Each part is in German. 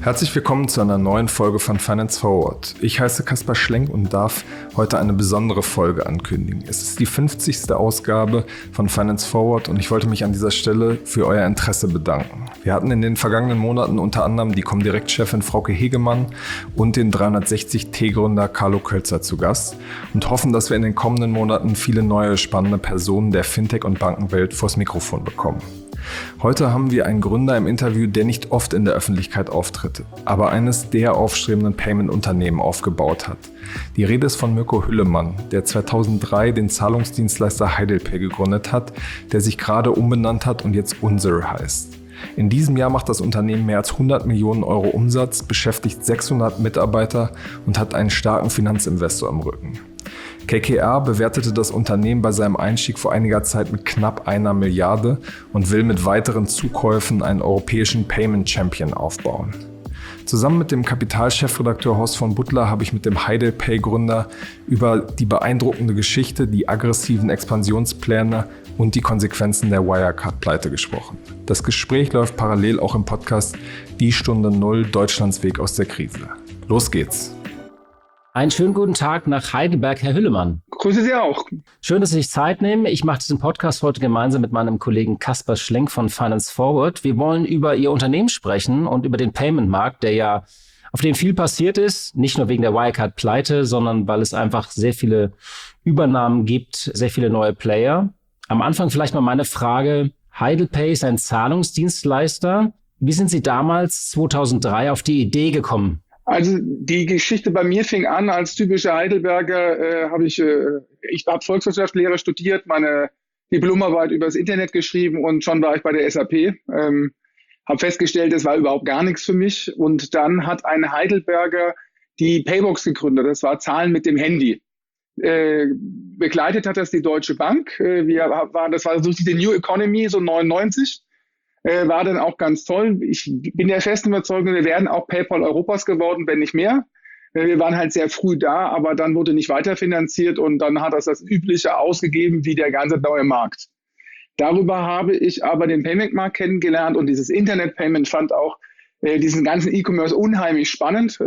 Herzlich willkommen zu einer neuen Folge von Finance Forward. Ich heiße Kaspar Schlenk und darf heute eine besondere Folge ankündigen. Es ist die 50. Ausgabe von Finance Forward und ich wollte mich an dieser Stelle für euer Interesse bedanken. Wir hatten in den vergangenen Monaten unter anderem die Comdirect-Chefin Frauke Hegemann und den 360T-Gründer Carlo Kölzer zu Gast und hoffen, dass wir in den kommenden Monaten viele neue spannende Personen der Fintech- und Bankenwelt vors Mikrofon bekommen. Heute haben wir einen Gründer im Interview, der nicht oft in der Öffentlichkeit auftritt, aber eines der aufstrebenden Payment-Unternehmen aufgebaut hat. Die Rede ist von Mirko Hüllemann, der 2003 den Zahlungsdienstleister HeidelPay gegründet hat, der sich gerade umbenannt hat und jetzt Unsere heißt. In diesem Jahr macht das Unternehmen mehr als 100 Millionen Euro Umsatz, beschäftigt 600 Mitarbeiter und hat einen starken Finanzinvestor im Rücken. KKR bewertete das Unternehmen bei seinem Einstieg vor einiger Zeit mit knapp 1 Milliarde und will mit weiteren Zukäufen einen europäischen Payment Champion aufbauen. Zusammen mit dem Kapital-Chefredakteur Horst von Butler habe ich mit dem HeidelPay-Gründer über die beeindruckende Geschichte, die aggressiven Expansionspläne und die Konsequenzen der Wirecard-Pleite gesprochen. Das Gespräch läuft parallel auch im Podcast Die Stunde Null, Deutschlands Weg aus der Krise. Los geht's! Einen schönen guten Tag nach Heidelberg, Herr Hüllemann. Grüße Sie auch. Schön, dass Sie sich Zeit nehmen. Ich mache diesen Podcast heute gemeinsam mit meinem Kollegen Kaspar Schlenk von Finance Forward. Wir wollen über Ihr Unternehmen sprechen und über den Payment-Markt, auf dem viel passiert ist. Nicht nur wegen der Wirecard-Pleite, sondern weil es einfach sehr viele Übernahmen gibt, sehr viele neue Player. Am Anfang vielleicht mal meine Frage. HeidelPay ist ein Zahlungsdienstleister. Wie sind Sie damals, 2003, auf die Idee gekommen? Also die Geschichte bei mir fing an als typischer Heidelberger. Ich habe Volkswirtschaftslehre studiert, meine Diplomarbeit über das Internet geschrieben und schon war ich bei der SAP. Habe festgestellt, das war überhaupt gar nichts für mich. Und dann hat ein Heidelberger die Paybox gegründet. Das war Zahlen mit dem Handy. Begleitet hat das die Deutsche Bank. Das war so die New Economy, so 99. War dann auch ganz toll. Ich bin der festen Überzeugung, wir wären auch PayPal Europas geworden, wenn nicht mehr. Wir waren halt sehr früh da, aber dann wurde nicht weiterfinanziert und dann hat das Übliche ausgegeben wie der ganze neue Markt. Darüber habe ich aber den Payment-Markt kennengelernt und dieses Internet-Payment fand auch diesen ganzen E-Commerce unheimlich spannend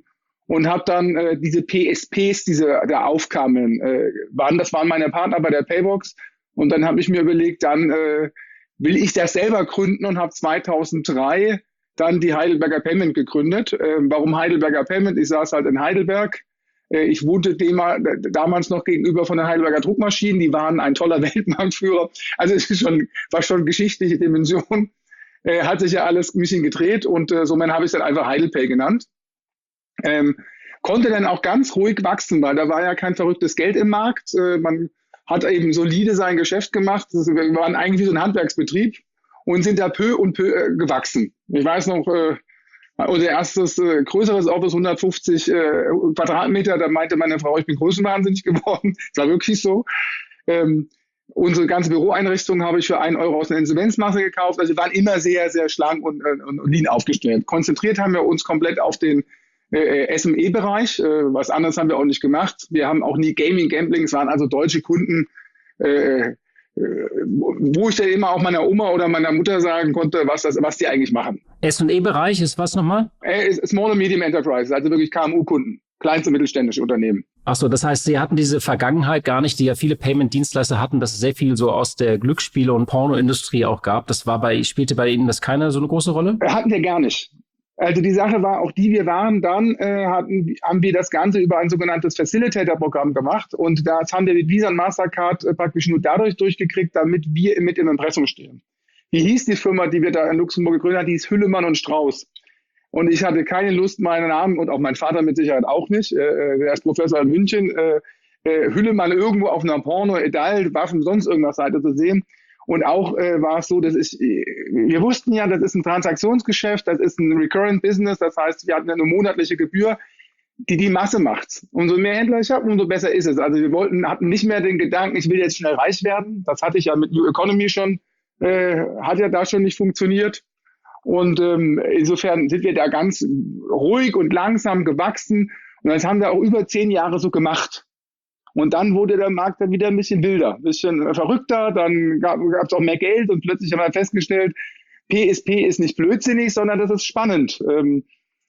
und habe dann diese PSPs, da aufkamen, das waren meine Partner bei der Paybox und dann habe ich mir überlegt, dann will ich das selber gründen und habe 2003 dann die Heidelberger Payment gegründet. Warum Heidelberger Payment? Ich saß halt in Heidelberg. Ich wohnte damals noch gegenüber von den Heidelberger Druckmaschinen. Die waren ein toller Weltmarktführer. Also es war schon geschichtliche Dimension. Hat sich ja alles ein bisschen gedreht und somit habe ich es dann einfach HeidelPay genannt. Konnte dann auch ganz ruhig wachsen, weil da war ja kein verrücktes Geld im Markt. Man hat eben solide sein Geschäft gemacht. Wir waren eigentlich wie so ein Handwerksbetrieb und sind da peu und peu gewachsen. Ich weiß noch, unser erstes größeres Office, 150 Quadratmeter, da meinte meine Frau, ich bin größenwahnsinnig geworden. Das war wirklich so. Unsere ganze Büroeinrichtung habe ich für 1 Euro aus einer Insolvenzmasse gekauft. Also wir waren immer sehr, sehr schlank und lean aufgestellt. Konzentriert haben wir uns komplett auf den SME-Bereich, was anderes haben wir auch nicht gemacht. Wir haben auch nie Gambling, es waren also deutsche Kunden, wo ich dann immer auch meiner Oma oder meiner Mutter sagen konnte, was die eigentlich machen. S&E-Bereich ist was nochmal? Small and Medium Enterprises, also wirklich KMU-Kunden, kleinste mittelständische Unternehmen. Ach so, das heißt, Sie hatten diese Vergangenheit gar nicht, die ja viele Payment-Dienstleister hatten, dass es sehr viel so aus der Glücksspiele- und Pornoindustrie auch gab. Spielte bei Ihnen das keine so eine große Rolle? Hatten wir gar nicht. Also die Sache war auch wir waren dann, haben wir das Ganze über ein sogenanntes Facilitator-Programm gemacht und das haben wir mit Visa und Mastercard praktisch nur dadurch durchgekriegt, damit wir mit im Impressum stehen. Wie hieß die Firma, die wir da in Luxemburg gegründet haben? Die hieß Hüllemann und Strauß. Und ich hatte keine Lust, meinen Namen und auch mein Vater mit Sicherheit auch nicht, der ist Professor in München, Hüllemann irgendwo auf einer Porno, Edal, Waffen, sonst irgendwas Seite zu sehen. Und auch war es so, wir wussten ja, das ist ein Transaktionsgeschäft, das ist ein Recurrent Business, das heißt, wir hatten eine monatliche Gebühr, die Masse macht's. Umso mehr Händler ich habe, umso besser ist es. Also hatten nicht mehr den Gedanken, ich will jetzt schnell reich werden. Das hatte ich ja mit New Economy schon, hat ja da schon nicht funktioniert. Und insofern sind wir da ganz ruhig und langsam gewachsen. Und das haben wir auch über 10 Jahre so gemacht. Und dann wurde der Markt dann wieder ein bisschen wilder, ein bisschen verrückter, dann gab es auch mehr Geld und plötzlich haben wir festgestellt, PSP ist nicht blödsinnig, sondern das ist spannend.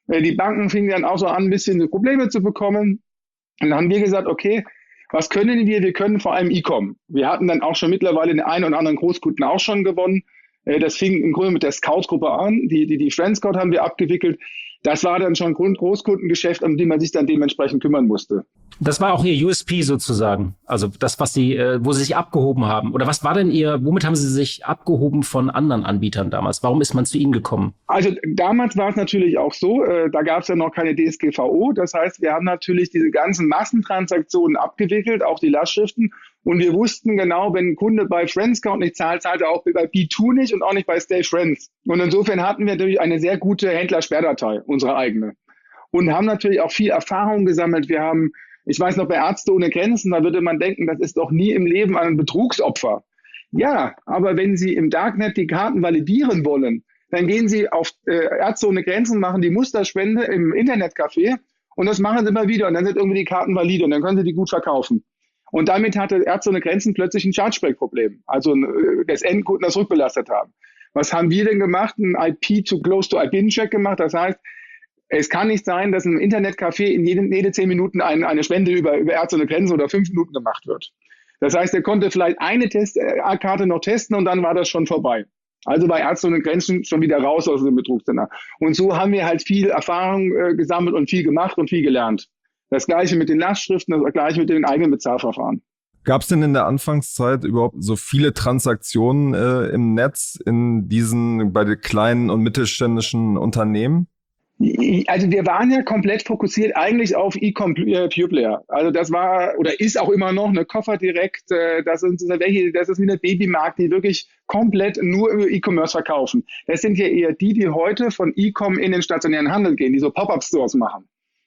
Die Banken fingen dann auch so an, ein bisschen so Probleme zu bekommen. Und dann haben wir gesagt, okay, was können wir? Wir können vor allem E-Com. Wir hatten dann auch schon mittlerweile den einen oder anderen Großkunden auch schon gewonnen. Das fing im Grunde mit der Scout-Gruppe an. Die Friendscout haben wir abgewickelt. Das war dann schon Großkundengeschäft, um die man sich dann dementsprechend kümmern musste. Das war auch Ihr USP sozusagen. Also das, was Sie, wo Sie sich abgehoben haben. Oder was war denn womit haben Sie sich abgehoben von anderen Anbietern damals? Warum ist man zu Ihnen gekommen? Also damals war es natürlich auch so, da gab es ja noch keine DSGVO. Das heißt, wir haben natürlich diese ganzen Massentransaktionen abgewickelt, auch die Lastschriften. Und wir wussten genau, wenn ein Kunde bei Friendscout nicht zahlt, zahlt er auch bei B2 nicht und auch nicht bei Stay Friends. Und insofern hatten wir natürlich eine sehr gute Händlersperrdatei, unsere eigene. Und haben natürlich auch viel Erfahrung gesammelt. Wir haben, ich weiß noch, bei Ärzte ohne Grenzen, da würde man denken, das ist doch nie im Leben ein Betrugsopfer. Ja, aber wenn Sie im Darknet die Karten validieren wollen, dann gehen Sie auf Ärzte ohne Grenzen, machen die Musterspende im Internetcafé und das machen Sie immer wieder. Und dann sind irgendwie die Karten valide und dann können Sie die gut verkaufen. Und damit hatte Ärzte ohne Grenzen plötzlich ein Chargeback-Problem, also das Endkunden das rückbelastet haben. Was haben wir denn gemacht? Ein IP-to-Close-to-IBIN-Check gemacht. Das heißt, es kann nicht sein, dass im Internetcafé in jede 10 Minuten eine Spende über Ärzte ohne Grenzen oder 5 Minuten gemacht wird. Das heißt, er konnte vielleicht eine Karte noch testen und dann war das schon vorbei. Also bei Ärzte ohne Grenzen schon wieder raus aus dem Betrugsszenario. Und so haben wir halt viel Erfahrung gesammelt und viel gemacht und viel gelernt. Das Gleiche mit den Lastschriften, das Gleiche mit den eigenen Bezahlverfahren. Gab es denn in der Anfangszeit überhaupt so viele Transaktionen im Netz bei den kleinen und mittelständischen Unternehmen? Also wir waren ja komplett fokussiert eigentlich auf E-Com Pure Player. Also das war oder ist auch immer noch eine Koffer direkt. Das ist wie eine Babymarkt, die wirklich komplett nur über E-Commerce verkaufen. Das sind ja eher die heute von E-Com in den stationären Handel gehen, die so Pop-up-Stores machen.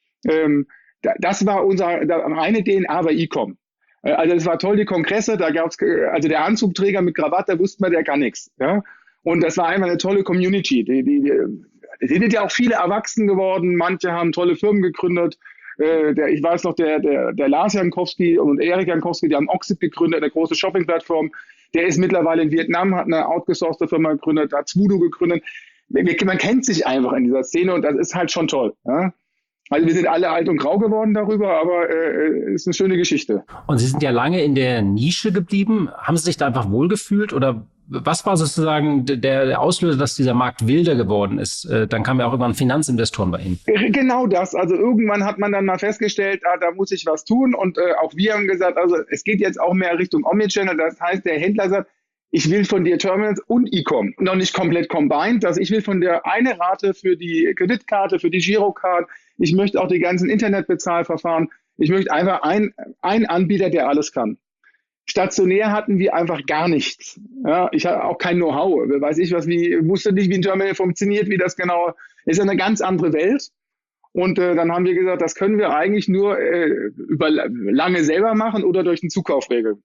Das war eine DNA bei E-Com. Also das war toll, die Kongresse, da gab's also der Anzugträger mit Krawatte, da wusste man, der kann nichts. Ja? Und das war einfach eine tolle Community. Es sind ja auch viele erwachsen geworden, manche haben tolle Firmen gegründet. Ich weiß noch, der Lars Jankowski und Erik Jankowski, die haben Oxid gegründet, eine große Shopping-Plattform. Der ist mittlerweile in Vietnam, hat eine outgesourcete Firma gegründet, hat Voodoo gegründet. Man kennt sich einfach in dieser Szene und das ist halt schon toll. Ja? Also wir sind alle alt und grau geworden darüber, aber ist eine schöne Geschichte. Und Sie sind ja lange in der Nische geblieben. Haben Sie sich da einfach wohlgefühlt oder was war sozusagen der Auslöser, dass dieser Markt wilder geworden ist? Dann kamen ja auch irgendwann Finanzinvestoren bei Ihnen. Genau das. Also irgendwann hat man dann mal festgestellt, da muss ich was tun. Und auch wir haben gesagt, also es geht jetzt auch mehr Richtung Omnichannel. Das heißt, der Händler sagt, ich will von dir Terminals und E-Com. Noch nicht komplett combined. Also ich will von dir eine Rate für die Kreditkarte, für die Girocard. Ich möchte auch die ganzen Internetbezahlverfahren. Ich möchte einfach einen Anbieter, der alles kann. Stationär hatten wir einfach gar nichts. Ja, ich hatte auch kein Know-how. Wusste nicht, wie ein Terminal funktioniert, wie das genau ist. Eine ganz andere Welt. Und dann haben wir gesagt, das können wir eigentlich nur über lange selber machen oder durch den Zukauf regeln.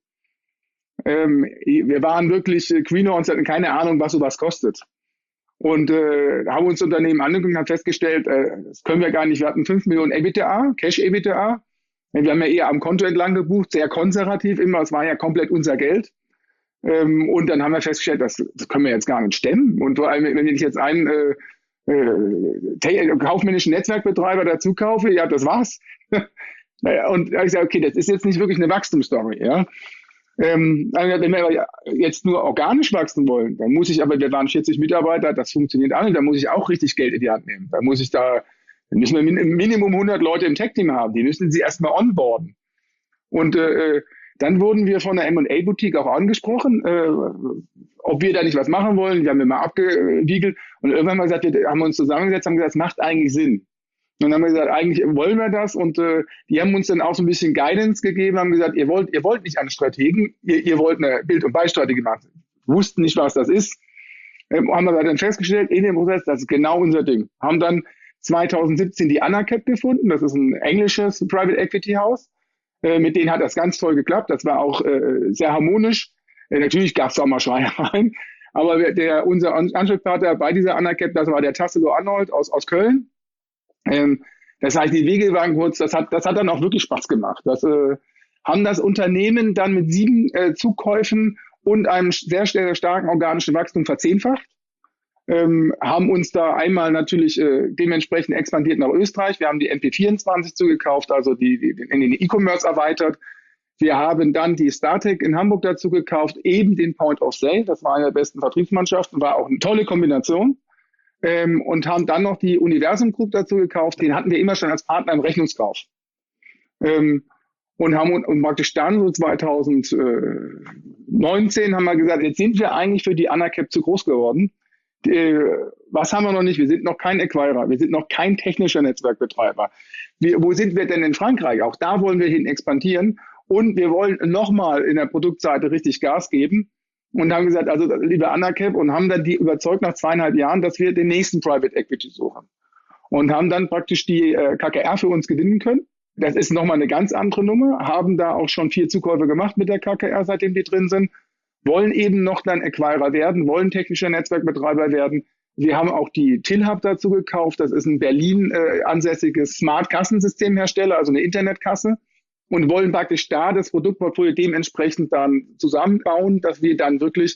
Wir waren wirklich Greenhorns, hatten keine Ahnung, was sowas kostet. Und haben uns das Unternehmen angeguckt und haben festgestellt, das können wir gar nicht. Wir hatten 5 Millionen EBITDA, Cash-EBITDA. Wir haben ja eher am Konto entlang gebucht, sehr konservativ immer. Es war ja komplett unser Geld. Und dann haben wir festgestellt, das können wir jetzt gar nicht stemmen. Und vor allem, wenn ich jetzt einen kaufmännischen Netzwerkbetreiber dazu kaufe, ja, das war's. Und da habe ich gesagt, okay, das ist jetzt nicht wirklich eine Wachstumsstory. Ja? Wenn wir aber jetzt nur organisch wachsen wollen, dann muss ich aber, wir waren 40 Mitarbeiter, das funktioniert auch nicht, da muss ich auch richtig Geld in die Hand nehmen. Dann müssen wir Minimum 100 Leute im Tech-Team haben, die müssen sie erstmal onboarden. Und dann wurden wir von der M&A-Boutique auch angesprochen, ob wir da nicht was machen wollen. Wir haben immer abgewiegelt und irgendwann mal gesagt, wir haben uns zusammengesetzt, haben gesagt, es macht eigentlich Sinn. Und dann haben wir gesagt, eigentlich wollen wir das. Und die haben uns dann auch so ein bisschen Guidance gegeben, haben gesagt, ihr wollt nicht einen Strategen, ihr wollt eine Bild- und Beistrategie machen. Wussten nicht, was das ist. Haben wir dann festgestellt, in dem Prozess, das ist genau unser Ding. Haben dann 2017 die Anacap gefunden. Das ist ein englisches Private Equity Haus. Mit denen hat das ganz toll geklappt. Das war auch sehr harmonisch. Natürlich gab es auch mal Schreiereien. Aber unser Ansprechpartner bei dieser Anacap, das war der Tassilo Arnold aus Köln. Das heißt, die Wege waren kurz. Das hat dann auch wirklich Spaß gemacht. Haben das Unternehmen dann mit 7 Zukäufen und einem sehr, sehr starken organischen Wachstum verzehnfacht. haben uns da einmal natürlich dementsprechend expandiert nach Österreich. Wir haben die NP24 zugekauft, also in den E-Commerce erweitert. Wir haben dann die Startec in Hamburg dazu gekauft, eben den Point of Sale. Das war eine der besten Vertriebsmannschaften, war auch eine tolle Kombination. Und haben dann noch die Universum Group dazu gekauft. Den hatten wir immer schon als Partner im Rechnungskauf. Und haben praktisch dann so 2019 haben wir gesagt, jetzt sind wir eigentlich für die AnaCap zu groß geworden. Was haben wir noch nicht? Wir sind noch kein Acquirer, wir sind noch kein technischer Netzwerkbetreiber. Wo sind wir denn in Frankreich? Auch da wollen wir hin expandieren und wir wollen nochmal in der Produktseite richtig Gas geben und haben gesagt, also liebe AnaCap, und haben dann die überzeugt nach 2,5 Jahren, dass wir den nächsten Private Equity suchen und haben dann praktisch die KKR für uns gewinnen können. Das ist nochmal eine ganz andere Nummer, haben da auch schon 4 Zukäufe gemacht mit der KKR, seitdem die drin sind. Wollen eben noch dann Acquirer werden, wollen technischer Netzwerkbetreiber werden. Wir haben auch die Tilhub dazu gekauft. Das ist ein Berlin ansässiges Smart-Kassensystemhersteller, also eine Internetkasse. Und wollen praktisch da das Produktportfolio dementsprechend dann zusammenbauen, dass wir dann wirklich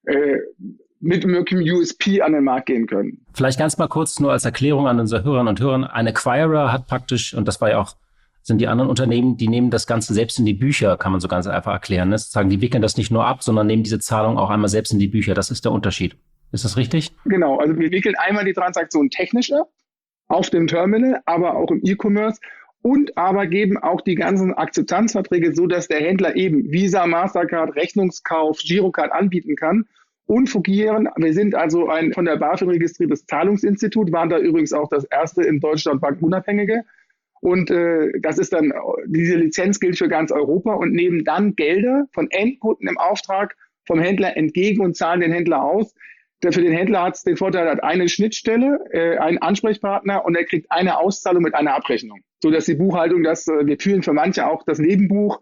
mit einem USP an den Markt gehen können. Vielleicht ganz mal kurz nur als Erklärung an unsere Hörerinnen und Hörer. Ein Acquirer hat praktisch, und das war ja auch, sind die anderen Unternehmen, die nehmen das Ganze selbst in die Bücher, kann man so ganz einfach erklären. Ne? Sagen, die wickeln das nicht nur ab, sondern nehmen diese Zahlung auch einmal selbst in die Bücher. Das ist der Unterschied. Ist das richtig? Genau, also wir wickeln einmal die Transaktion technisch ab, auf dem Terminal, aber auch im E-Commerce und aber geben auch die ganzen Akzeptanzverträge, so dass der Händler eben Visa, Mastercard, Rechnungskauf, Girocard anbieten kann und fungieren. Wir sind also ein von der BaFin registriertes Zahlungsinstitut, waren da übrigens auch das erste in Deutschland bankunabhängige. Und das ist dann, diese Lizenz gilt für ganz Europa und nehmen dann Gelder von Endkunden im Auftrag vom Händler entgegen und zahlen den Händler aus. Für den Händler hat es den Vorteil, er hat eine Schnittstelle, einen Ansprechpartner und er kriegt eine Auszahlung mit einer Abrechnung. So dass die Buchhaltung, wir führen für manche auch das Nebenbuch.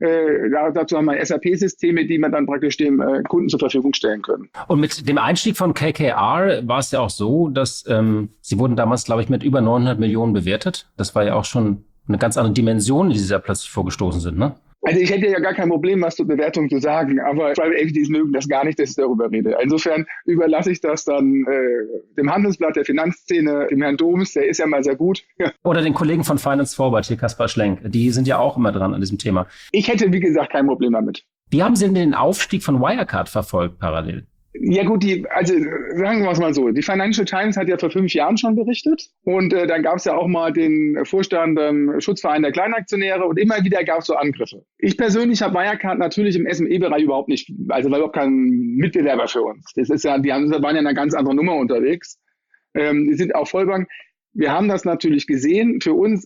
Dazu haben wir SAP-Systeme, die man dann praktisch dem Kunden zur Verfügung stellen können. Und mit dem Einstieg von KKR war es ja auch so, dass sie wurden damals, glaube ich, mit über 900 Millionen bewertet. Das war ja auch schon eine ganz andere Dimension, die sie da plötzlich vorgestoßen sind, ne? Also ich hätte ja gar kein Problem, was zur Bewertung zu sagen, aber Private Equities mögen das gar nicht, dass ich darüber rede. Insofern überlasse ich das dann dem Handelsblatt der Finanzszene, dem Herrn Doms, der ist ja mal sehr gut. Oder den Kollegen von Finance Forward, hier Kaspar Schlenk. Die sind ja auch immer dran an diesem Thema. Ich hätte, wie gesagt, kein Problem damit. Wie haben Sie denn den Aufstieg von Wirecard verfolgt parallel? Ja gut, also sagen wir es mal so, die Financial Times hat ja vor 5 Jahren schon berichtet und dann gab es ja auch mal den Vorstand Schutzverein der Kleinaktionäre und immer wieder gab es so Angriffe. Ich persönlich habe Wirecard natürlich im SME-Bereich überhaupt nicht, also war überhaupt kein Mitbewerber für uns. Das ist ja, waren ja in einer ganz anderen Nummer unterwegs. Die sind auch Vollbank. Wir haben das natürlich gesehen. Für uns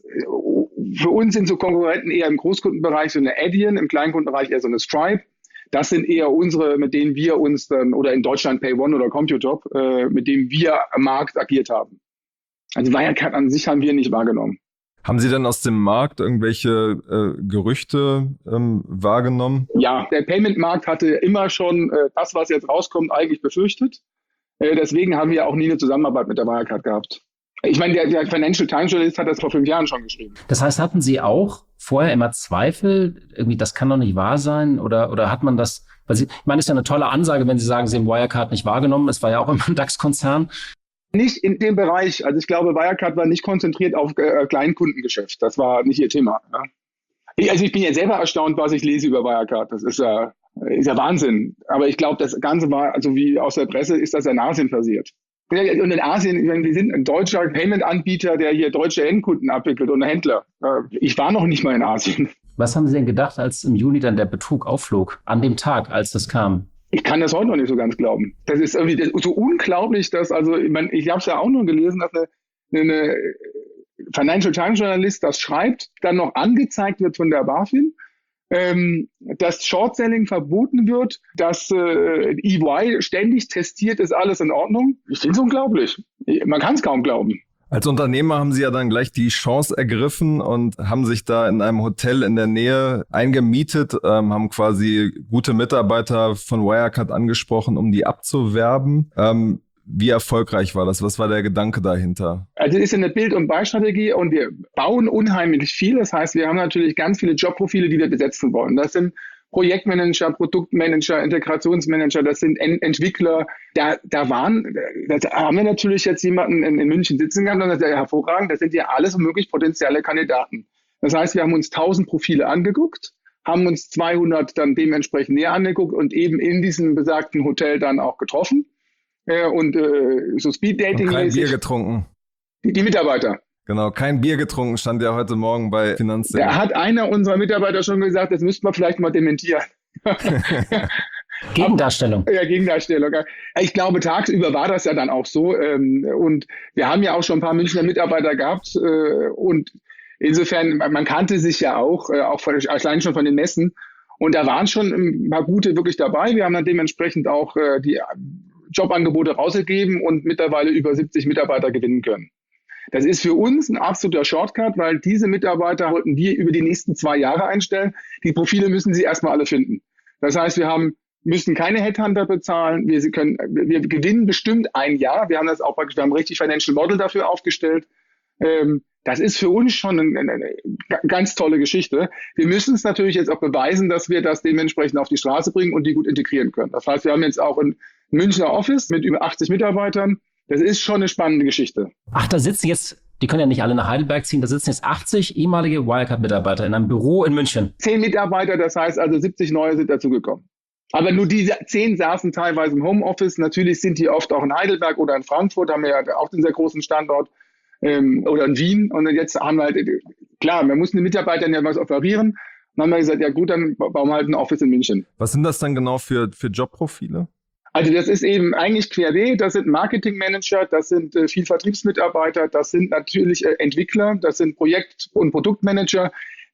sind so Konkurrenten eher im Großkundenbereich so eine Adyen, im Kleinkundenbereich eher so eine Stripe. Das sind eher unsere, mit denen wir uns dann, oder in Deutschland PayOne oder Computop, mit denen wir am Markt agiert haben. Also Wirecard an sich haben wir nicht wahrgenommen. Haben Sie denn aus dem Markt irgendwelche Gerüchte wahrgenommen? Ja, der Payment-Markt hatte immer schon das, was jetzt rauskommt, eigentlich befürchtet. Deswegen haben wir auch nie eine Zusammenarbeit mit der Wirecard gehabt. Ich meine, der Financial Times Journalist hat das vor 5 Jahren schon geschrieben. Das heißt, hatten Sie auch vorher immer Zweifel? Irgendwie, das kann doch nicht wahr sein? Oder hat man das, weil ich meine, das ist ja eine tolle Ansage, wenn Sie sagen, Sie haben Wirecard nicht wahrgenommen. Es war ja auch immer ein DAX-Konzern. Nicht in dem Bereich. Also ich glaube, Wirecard war nicht konzentriert auf Kleinkundengeschäft. Das war nicht ihr Thema. Ja. Ich bin ja selber erstaunt, was ich lese über Wirecard. Das ist ja Wahnsinn. Aber ich glaube, das Ganze war, also wie aus der Presse, ist das in Asien passiert. Und in Asien, wir sind ein deutscher Payment-Anbieter, der hier deutsche Endkunden abwickelt und Händler. Ich war noch nicht mal in Asien. Was haben Sie denn gedacht, als im Juni dann der Betrug aufflog, an dem Tag, als das kam? Ich kann das heute noch nicht so ganz glauben. Das ist irgendwie so unglaublich, dass, also ich habe es ja auch nur gelesen, dass eine Financial Times Journalist das schreibt, dann noch angezeigt wird von der BaFin, dass Short-Selling verboten wird, dass EY ständig testiert, ist alles in Ordnung. Ich finde es unglaublich. Man kann es kaum glauben. Als Unternehmer haben Sie ja dann gleich die Chance ergriffen und haben sich da in einem Hotel in der Nähe eingemietet, haben quasi gute Mitarbeiter von Wirecard angesprochen, um die abzuwerben. Wie erfolgreich war das? Was war der Gedanke dahinter? Also es ist eine Bild- und Beistrategie und wir bauen unheimlich viel. Das heißt, wir haben natürlich ganz viele Jobprofile, die wir besetzen wollen. Das sind Projektmanager, Produktmanager, Integrationsmanager, das sind Entwickler. Da haben wir natürlich jetzt jemanden in München sitzen gehabt und das ist ja hervorragend. Das sind ja alles möglich potenzielle Kandidaten. Das heißt, wir haben uns 1000 Profile angeguckt, haben uns 200 dann dementsprechend näher angeguckt und eben in diesem besagten Hotel dann auch getroffen. So Speed-Dating. Kein Bier getrunken. Die Mitarbeiter. Genau, kein Bier getrunken, stand ja heute Morgen bei Finanzsender. Da hat einer unserer Mitarbeiter schon gesagt, das müssten wir vielleicht mal dementieren. Gegendarstellung. Ja, Gegendarstellung. Ich glaube, tagsüber war das ja dann auch so. Und wir haben ja auch schon ein paar Münchner Mitarbeiter gehabt. Und insofern, man kannte sich ja auch allein schon von den Messen. Und da waren schon ein paar gute wirklich dabei. Wir haben dann dementsprechend auch die Jobangebote rausgegeben und mittlerweile über 70 Mitarbeiter gewinnen können. Das ist für uns ein absoluter Shortcut, weil diese Mitarbeiter wollten wir über die nächsten 2 Jahre einstellen. Die Profile müssen sie erstmal alle finden. Das heißt, wir müssen keine Headhunter bezahlen. Wir gewinnen bestimmt 1 Jahr. Wir haben das auch praktisch, wir haben richtig Financial Model dafür aufgestellt. Das ist für uns schon eine ganz tolle Geschichte. Wir müssen es natürlich jetzt auch beweisen, dass wir das dementsprechend auf die Straße bringen und die gut integrieren können. Das heißt, wir haben jetzt auch ein Münchner Office mit über 80 Mitarbeitern. Das ist schon eine spannende Geschichte. Ach, da sitzen jetzt, die können ja nicht alle nach Heidelberg ziehen, da sitzen jetzt 80 ehemalige Wirecard-Mitarbeiter in einem Büro in München. 10 Mitarbeiter, das heißt also 70 neue sind dazugekommen. Aber nur diese 10 saßen teilweise im Homeoffice. Natürlich sind die oft auch in Heidelberg oder in Frankfurt, haben wir ja auch einen sehr großen Standort, oder in Wien. Und jetzt haben wir halt, klar, wir mussten den Mitarbeitern ja was offerieren. Dann haben wir gesagt, ja gut, dann bauen wir halt ein Office in München. Was sind das dann genau für Jobprofile? Also das ist eben eigentlich querbeet, das sind Marketingmanager, das sind viel Vertriebsmitarbeiter, das sind natürlich Entwickler, das sind Projekt- und Produktmanager.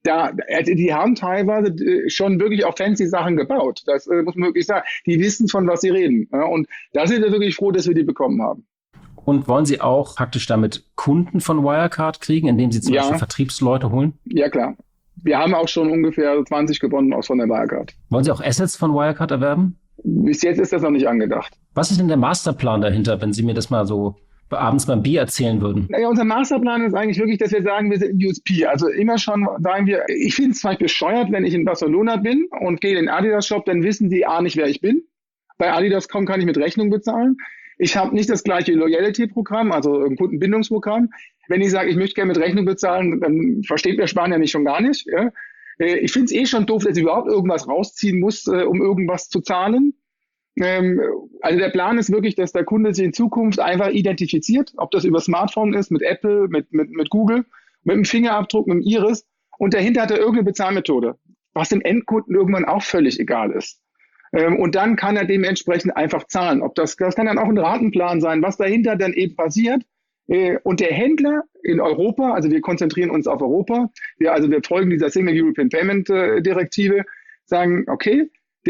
Die haben teilweise schon wirklich auch fancy Sachen gebaut. Das muss man wirklich sagen. Die wissen, von was sie reden. Ja, und da sind wir wirklich froh, dass wir die bekommen haben. Und wollen Sie auch praktisch damit Kunden von Wirecard kriegen, indem Sie zum Beispiel Vertriebsleute holen? Ja, klar. Wir haben auch schon ungefähr 20 gewonnen von der Wirecard. Wollen Sie auch Assets von Wirecard erwerben? Bis jetzt ist das noch nicht angedacht. Was ist denn der Masterplan dahinter, wenn Sie mir das mal so abends beim Bier erzählen würden? Naja, unser Masterplan ist eigentlich wirklich, dass wir sagen, wir sind USP. Also immer schon sagen wir, ich finde es zwar bescheuert, wenn ich in Barcelona bin und gehe in den Adidas-Shop, dann wissen die nicht, wer ich bin. Bei Adidas.com kann ich mit Rechnung bezahlen. Ich habe nicht das gleiche Loyalty-Programm, also ein Kundenbindungsprogramm. Wenn ich sage, ich möchte gerne mit Rechnung bezahlen, dann versteht der Spanier mich schon gar nicht. Ja? Ich finde es schon doof, dass ich überhaupt irgendwas rausziehen muss, um irgendwas zu zahlen. Also der Plan ist wirklich, dass der Kunde sich in Zukunft einfach identifiziert, ob das über Smartphone ist, mit Apple, mit Google, mit dem Fingerabdruck, mit dem Iris. Und dahinter hat er irgendeine Bezahlmethode, was dem Endkunden irgendwann auch völlig egal ist. Und dann kann er dementsprechend einfach zahlen. Das kann dann auch ein Ratenplan sein, was dahinter dann eben passiert. Und der Händler in Europa, also wir konzentrieren uns auf Europa, wir folgen dieser Single European Payment Direktive, sagen, okay,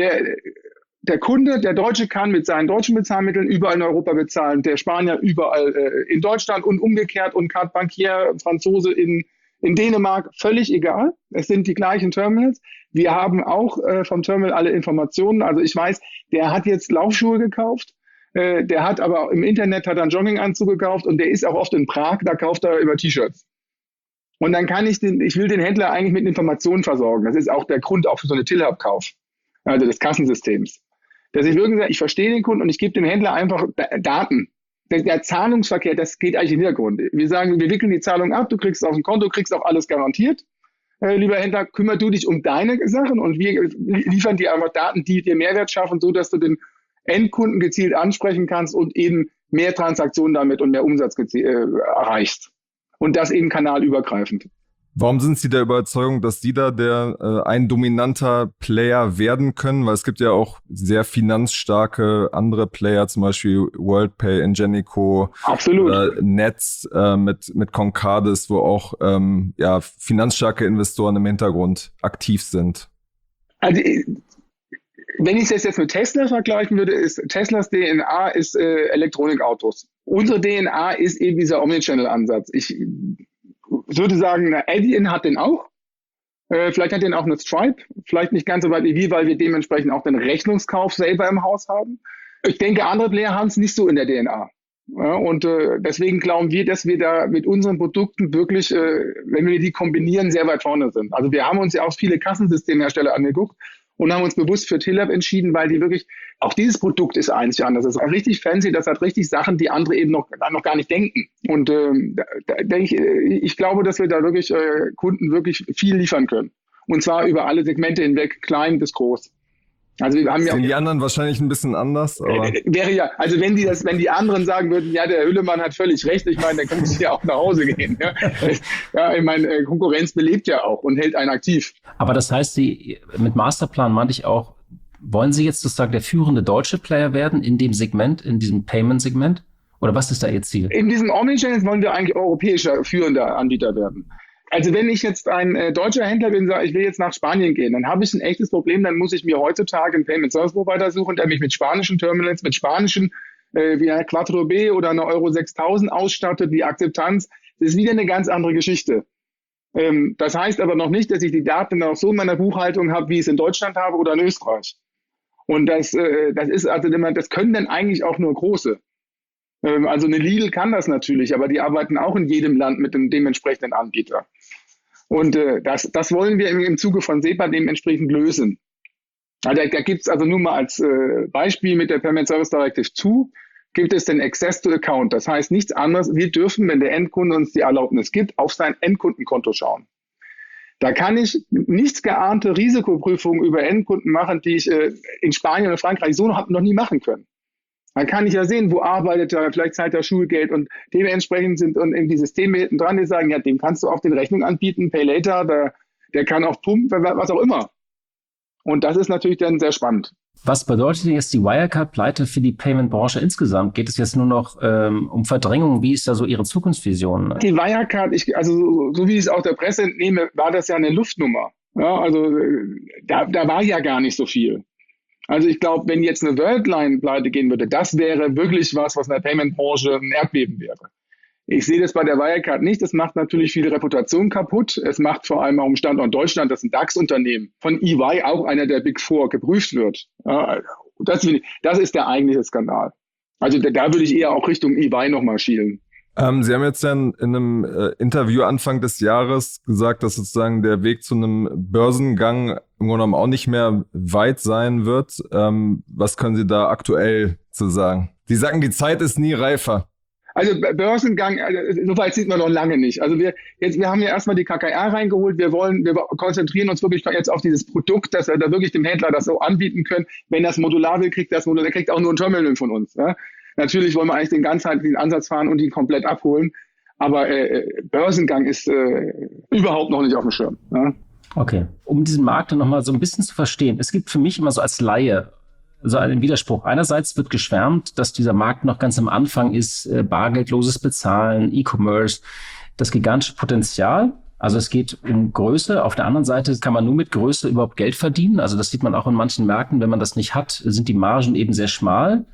der Kunde, der Deutsche kann mit seinen deutschen Bezahlmitteln überall in Europa bezahlen, der Spanier überall in Deutschland und umgekehrt und Carte Bancaire, Franzose in Dänemark, völlig egal. Es sind die gleichen Terminals. Wir haben auch vom Terminal alle Informationen. Also ich weiß, der hat jetzt Laufschuhe gekauft. Der hat aber im Internet einen Jogginganzug gekauft und der ist auch oft in Prag, da kauft er über T-Shirts. Und dann kann ich will den Händler eigentlich mit Informationen versorgen. Das ist auch der Grund auch für so eine Till-Hub-Kauf, also des Kassensystems. Dass ich wirklich sage, ich verstehe den Kunden und ich gebe dem Händler einfach Daten. Der Zahlungsverkehr, das geht eigentlich im Hintergrund. Wir sagen, wir wickeln die Zahlung ab, du kriegst auf dem Konto, kriegst auch alles garantiert. Lieber Händler, kümmere du dich um deine Sachen und wir liefern dir einfach Daten, die dir Mehrwert schaffen, so dass du den Endkunden gezielt ansprechen kannst und eben mehr Transaktionen damit und mehr Umsatz erreichst. Und das eben kanalübergreifend. Warum sind Sie der Überzeugung, dass Sie da ein dominanter Player werden können? Weil es gibt ja auch sehr finanzstarke andere Player, zum Beispiel WorldPay, Ingenico, Netz mit Concardis, wo auch finanzstarke Investoren im Hintergrund aktiv sind. Also wenn ich das jetzt mit Tesla vergleichen würde, ist Teslas DNA ist Elektronikautos. Unsere DNA ist eben dieser Omnichannel-Ansatz. Ich würde sagen, Adyen hat den auch. Vielleicht hat den auch eine Stripe. Vielleicht nicht ganz so weit wie wir, weil wir dementsprechend auch den Rechnungskauf selber im Haus haben. Ich denke, andere Player haben es nicht so in der DNA. Ja, und deswegen glauben wir, dass wir da mit unseren Produkten wirklich, wenn wir die kombinieren, sehr weit vorne sind. Also wir haben uns ja auch viele Kassensystemhersteller angeguckt und haben uns bewusst für TillUp entschieden, weil die wirklich, auch dieses Produkt ist einzigartig. Das ist auch richtig fancy, das hat richtig Sachen, die andere eben noch gar nicht denken. Und ich glaube, dass wir da wirklich Kunden wirklich viel liefern können. Und zwar über alle Segmente hinweg, klein bis groß. Also wir haben Sind die anderen wahrscheinlich ein bisschen anders? Aber wäre ja, also wenn die anderen sagen würden, ja, der Hüllemann hat völlig recht, ich meine, dann können sie ja auch nach Hause gehen. Ja, ja, ich meine, Konkurrenz belebt ja auch und hält einen aktiv. Aber das heißt, Sie, mit Masterplan meinte ich auch, wollen Sie jetzt sozusagen der führende deutsche Player werden in dem Segment, in diesem Payment-Segment? Oder was ist da Ihr Ziel? In diesem Omnichannel wollen wir eigentlich europäischer führender Anbieter werden. Also wenn ich jetzt ein deutscher Händler bin und sage, ich will jetzt nach Spanien gehen, dann habe ich ein echtes Problem, dann muss ich mir heutzutage einen Payment Service Provider suchen, der mich mit spanischen Terminals, mit spanischen wie ein Quattro B oder eine Euro 6000 ausstattet, die Akzeptanz. Das ist wieder eine ganz andere Geschichte. Das heißt aber noch nicht, dass ich die Daten auch so in meiner Buchhaltung habe, wie ich es in Deutschland habe oder in Österreich. Und das ist also immer, das können dann eigentlich auch nur Große. Also eine Lidl kann das natürlich, aber die arbeiten auch in jedem Land mit dem dementsprechenden Anbieter. Und das wollen wir im Zuge von SEPA dementsprechend lösen. Also da gibt es also nur mal als Beispiel mit der Payment Service Directive 2, gibt es den Access to Account. Das heißt nichts anderes, wir dürfen, wenn der Endkunde uns die Erlaubnis gibt, auf sein Endkundenkonto schauen. Da kann ich nichts geahnte Risikoprüfungen über Endkunden machen, die ich in Spanien oder Frankreich so noch nie machen können. Dann kann ich ja sehen, wo arbeitet er, vielleicht zahlt er Schulgeld und dementsprechend sind und die Systeme hinten dran, die sagen, ja, dem kannst du auch den Rechnung anbieten, Pay Later, der kann auch pumpen, was auch immer. Und das ist natürlich dann sehr spannend. Was bedeutet denn jetzt die Wirecard-Pleite für die Payment-Branche insgesamt? Geht es jetzt nur noch um Verdrängung? Wie ist da so Ihre Zukunftsvision? Die Wirecard, also so wie ich es auch der Presse entnehme, war das ja eine Luftnummer. Ja, also da war ja gar nicht so viel. Also ich glaube, wenn jetzt eine Worldline pleite gehen würde, das wäre wirklich was in der Payment-Branche ein Erdbeben wäre. Ich sehe das bei der Wirecard nicht. Das macht natürlich viel Reputation kaputt. Es macht vor allem auch im Standort Deutschland, dass ein DAX-Unternehmen von EY, auch einer der Big Four, geprüft wird. Ja, das ist der eigentliche Skandal. Also da würde ich eher auch Richtung EY nochmal schielen. Sie haben jetzt dann in einem Interview Anfang des Jahres gesagt, dass sozusagen der Weg zu einem Börsengang im Grunde genommen auch nicht mehr weit sein wird. Was können Sie da aktuell zu sagen? Sie sagen, die Zeit ist nie reifer. Also Börsengang, so weit sind wir noch lange nicht. Also wir haben ja erstmal die KKR reingeholt. Wir konzentrieren uns wirklich jetzt auf dieses Produkt, dass wir da wirklich dem Händler das so anbieten können. Wenn das modular will, kriegt das modular, der kriegt auch nur ein Terminal von uns. Ja? Natürlich wollen wir eigentlich den ganzheitlichen Ansatz fahren und ihn komplett abholen. Aber Börsengang ist überhaupt noch nicht auf dem Schirm. Ja? Okay. Um diesen Markt dann nochmal so ein bisschen zu verstehen. Es gibt für mich immer so als Laie so einen Widerspruch. Einerseits wird geschwärmt, dass dieser Markt noch ganz am Anfang ist, bargeldloses Bezahlen, E-Commerce, das gigantische Potenzial. Also es geht um Größe. Auf der anderen Seite kann man nur mit Größe überhaupt Geld verdienen. Also das sieht man auch in manchen Märkten. Wenn man das nicht hat, sind die Margen eben sehr schmal.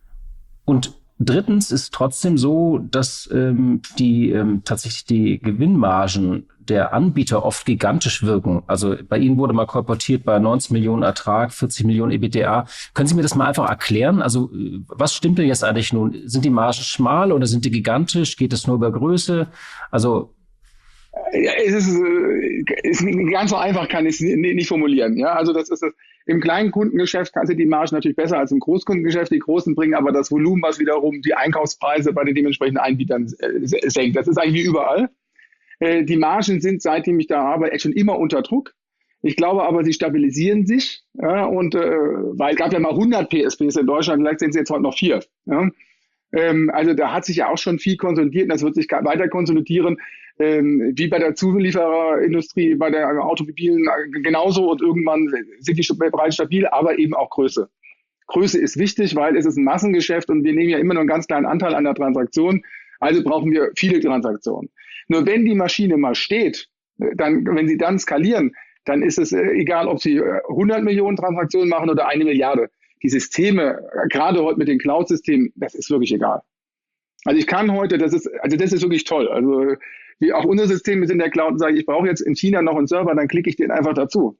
Und drittens ist trotzdem so, dass tatsächlich die Gewinnmargen der Anbieter oft gigantisch wirken. Also bei Ihnen wurde mal kolportiert bei 19 Millionen Ertrag, 40 Millionen EBITDA. Können Sie mir das mal einfach erklären? Also was stimmt denn jetzt eigentlich nun? Sind die Margen schmal oder sind die gigantisch? Geht es nur über Größe? Also ja, es ist ganz so einfach, kann ich es nicht formulieren. Ja, also das ist das. Im kleinen Kundengeschäft sind die Margen natürlich besser als im Großkundengeschäft. Die Großen bringen aber das Volumen, was wiederum die Einkaufspreise bei den dementsprechenden Anbietern senkt. Das ist eigentlich wie überall. Die Margen sind, seitdem ich da arbeite, schon immer unter Druck. Ich glaube aber, sie stabilisieren sich. Ja, und weil es gab ja mal 100 PSPs in Deutschland, vielleicht sind es jetzt heute noch 4. Ja. Also da hat sich ja auch schon viel konsolidiert und das wird sich weiter konsolidieren, wie bei der Zuliefererindustrie, bei der Automobilen genauso und irgendwann sind die bereits stabil, aber eben auch Größe. Größe ist wichtig, weil es ist ein Massengeschäft und wir nehmen ja immer nur einen ganz kleinen Anteil an der Transaktion, also brauchen wir viele Transaktionen. Nur wenn die Maschine mal steht, wenn sie dann skalieren, dann ist es egal, ob sie 100 Millionen Transaktionen machen oder 1 Milliarde. Die Systeme, gerade heute mit den Cloud-Systemen, das ist wirklich egal. Also ich kann heute, das ist wirklich toll. Also wie auch unsere Systeme sind in der Cloud und sage, ich brauche jetzt in China noch einen Server, dann klicke ich den einfach dazu.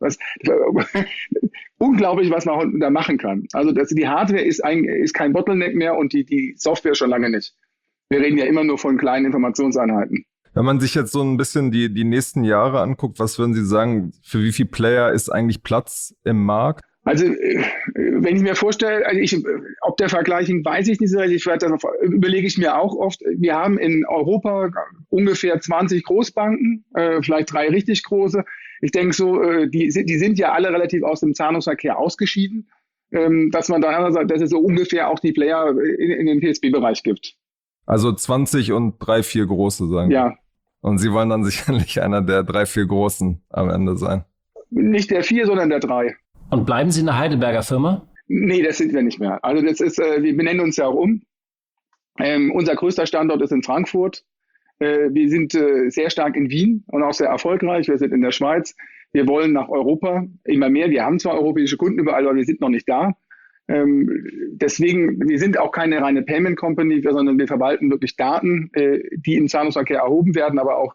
Unglaublich, was man heute da machen kann. Also die Hardware ist kein Bottleneck mehr und die Software schon lange nicht. Wir reden ja immer nur von kleinen Informationseinheiten. Wenn man sich jetzt so ein bisschen die nächsten Jahre anguckt, was würden Sie sagen, für wie viele Player ist eigentlich Platz im Markt? Also, wenn ich mir vorstelle, ob der Vergleich, weiß ich nicht so, überlege ich mir auch oft. Wir haben in Europa ungefähr 20 Großbanken, vielleicht 3 richtig große. Ich denke so, die sind ja alle relativ aus dem Zahlungsverkehr ausgeschieden, dass man da sagt, dass es so ungefähr auch die Player in den PSB-Bereich gibt. Also 20 und 3, 4 große, sagen Ja. Sie. Und Sie wollen dann sicherlich einer der 3, 4 großen am Ende sein. Nicht der 4, sondern der 3. Und bleiben Sie eine Heidelberger Firma? Nee, das sind wir nicht mehr. Also das ist, wir benennen uns ja auch um. Unser größter Standort ist in Frankfurt. Wir sind sehr stark in Wien und auch sehr erfolgreich. Wir sind in der Schweiz. Wir wollen nach Europa immer mehr. Wir haben zwar europäische Kunden überall, aber wir sind noch nicht da. Deswegen, wir sind auch keine reine Payment Company, sondern wir verwalten wirklich Daten, die im Zahlungsverkehr erhoben werden, aber auch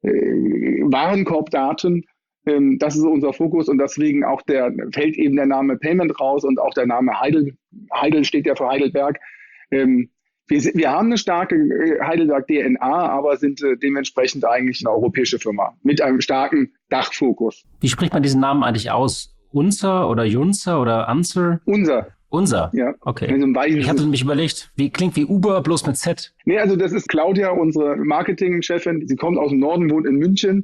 Warenkorbdaten. Das ist unser Fokus und deswegen auch fällt eben der Name Payment raus und auch der Name Heidel. Heidel steht ja für Heidelberg. Wir haben eine starke Heidelberg-DNA, aber sind dementsprechend eigentlich eine europäische Firma mit einem starken Dachfokus. Wie spricht man diesen Namen eigentlich aus? Unser oder Junzer oder Anzer? Unser. Ja, okay. Ich hatte mich überlegt, klingt wie Uber, bloß mit Z. Nee, also das ist Claudia, unsere Marketingchefin. Sie kommt aus dem Norden, wohnt in München.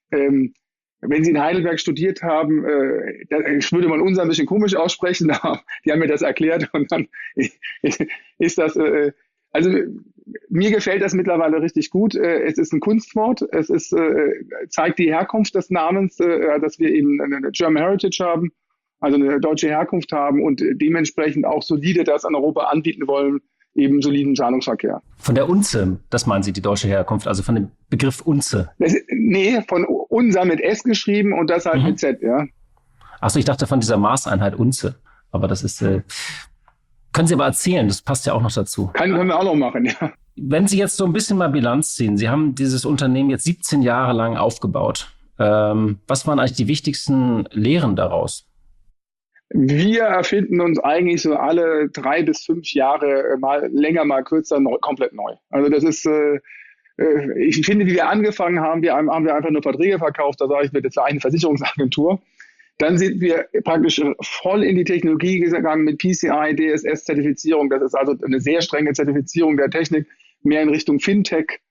Wenn Sie in Heidelberg studiert haben, würde man unser ein bisschen komisch aussprechen. Die haben mir das erklärt und dann ist das, also mir gefällt das mittlerweile richtig gut. Es ist ein Kunstwort. Es ist, zeigt die Herkunft des Namens, dass wir eben eine German Heritage haben, also eine deutsche Herkunft haben und dementsprechend auch solide das an Europa anbieten wollen, eben soliden Zahlungsverkehr. Von der Unze, das meinen Sie, die deutsche Herkunft, also von dem Begriff Unze? Nee, von unser mit S geschrieben und das halt mit Z, ja. Achso, ich dachte von dieser Maßeinheit Unze, aber das ist, können Sie aber erzählen, das passt ja auch noch dazu. Können wir auch noch machen, ja. Wenn Sie jetzt so ein bisschen mal Bilanz ziehen, Sie haben dieses Unternehmen jetzt 17 Jahre lang aufgebaut. Was waren eigentlich die wichtigsten Lehren daraus? Wir erfinden uns eigentlich so alle 3 bis 5 Jahre, mal länger, mal kürzer, komplett neu. Also das ist, ich finde, wie wir angefangen haben, haben wir einfach nur Verträge verkauft, da sage ich, das war eine Versicherungsagentur. Dann sind wir praktisch voll in die Technologie gegangen mit PCI, DSS-Zertifizierung. Das ist also eine sehr strenge Zertifizierung der Technik, mehr in Richtung Fintech.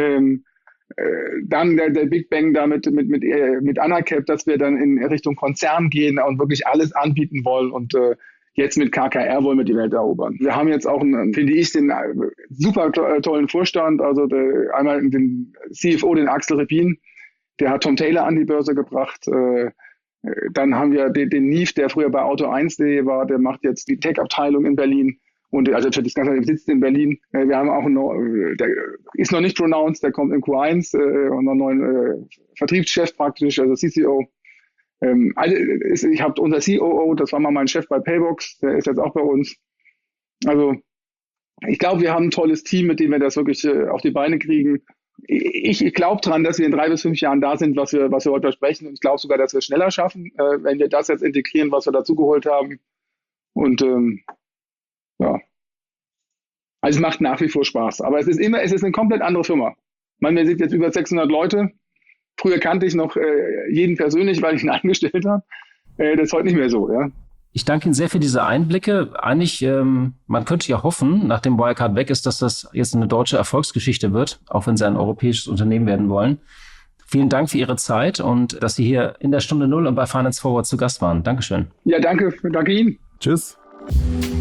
Dann der Big Bang da mit Anacap, dass wir dann in Richtung Konzern gehen und wirklich alles anbieten wollen und jetzt mit KKR wollen wir die Welt erobern. Wir haben jetzt auch, finde ich, den super tollen Vorstand, also einmal den CFO, den Axel Repin, der hat Tom Taylor an die Börse gebracht. Dann haben wir den Nief, der früher bei Auto1.de war, der macht jetzt die Tech-Abteilung in Berlin. Und also das Ganze sitzt in Berlin. Wir haben auch der ist noch nicht pronounced, der kommt in Q1 und einen neuen Vertriebschef praktisch, also CCO. Ich habe unser COO, das war mal mein Chef bei Paybox, der ist jetzt auch bei uns. Also ich glaube, wir haben ein tolles Team, mit dem wir das wirklich auf die Beine kriegen. Ich glaube dran, dass wir in 3 bis 5 Jahren da sind, was wir heute versprechen. Und ich glaube sogar, dass wir es schneller schaffen, wenn wir das jetzt integrieren, was wir dazugeholt haben. Und ja. Also es macht nach wie vor Spaß. Aber es ist eine komplett andere Firma. Wir sind jetzt über 600 Leute. Früher kannte ich noch jeden persönlich, weil ich ihn angestellt habe. Das ist heute nicht mehr so, ja. Ich danke Ihnen sehr für diese Einblicke. Eigentlich, man könnte ja hoffen, nachdem Wirecard weg ist, dass das jetzt eine deutsche Erfolgsgeschichte wird, auch wenn Sie ein europäisches Unternehmen werden wollen. Vielen Dank für Ihre Zeit und dass Sie hier in der Stunde Null und bei Finance Forward zu Gast waren. Dankeschön. Ja, danke Ihnen. Tschüss.